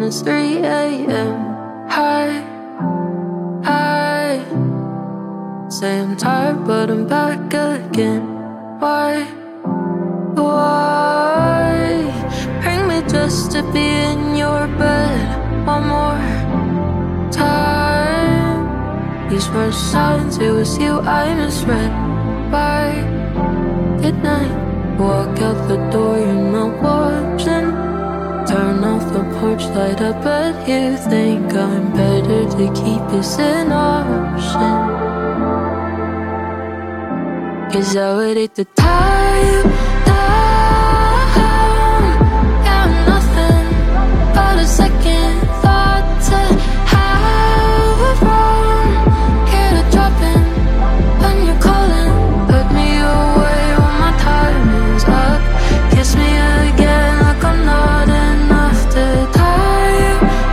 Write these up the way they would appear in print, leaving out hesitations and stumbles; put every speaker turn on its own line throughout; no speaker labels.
it's 3 a.m. Hi, hi. Say I'm tired, but I'm back again. Why? Bring me just to be in your bed one more time. These were signs, it was you I misread. Bye, good night. Walk out the door, you're not watching. Turn off the porch light, I bet you think I'm better to keep as an option. 'Cause I would hate to tie you down. Yeah, I'm nothing but a second thought to have around. Here to drop in when you're calling. Put me away when my time is up. Kiss me again like I'm not enough to tie you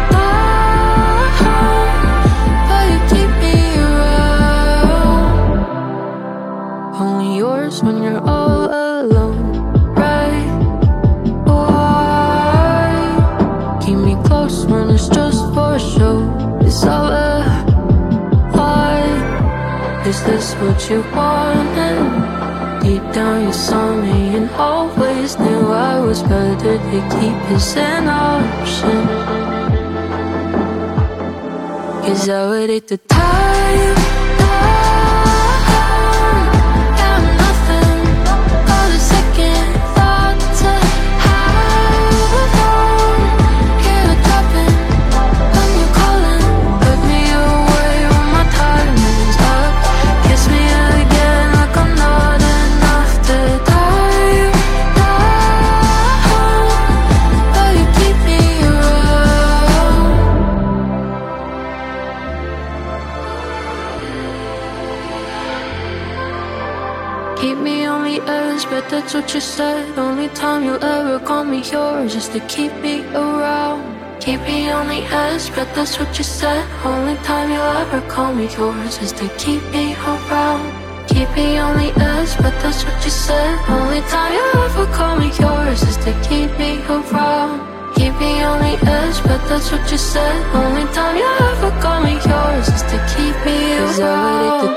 down. But you keep me around. Only yours when you're all alone, right? Why keep me close when it's just for show? It's all a lie. Is this what you wanted? Deep down you saw me and always knew I was better to keep as an option. 'Cause I would hate to tie you down. Yeah, I'm nothing but a second thought to have around. Here to drop in when you're calling. Put me away when my time is up. Kiss me again like I'm not enough to tie you down. But you keep me around. Keep me on the edge, but that's what you said. Only time you'll ever call me yours is to keep me around. Keep me on the edge, but that's what you said. Only time you'll ever call me yours is to keep me around. Keep me on the edge, but that's what you said. Only time you'll ever call me yours is to keep me around. Keep me on the edge, but that's what you said. Only time you'll ever call me yours is to keep me around. 'Cause I waited to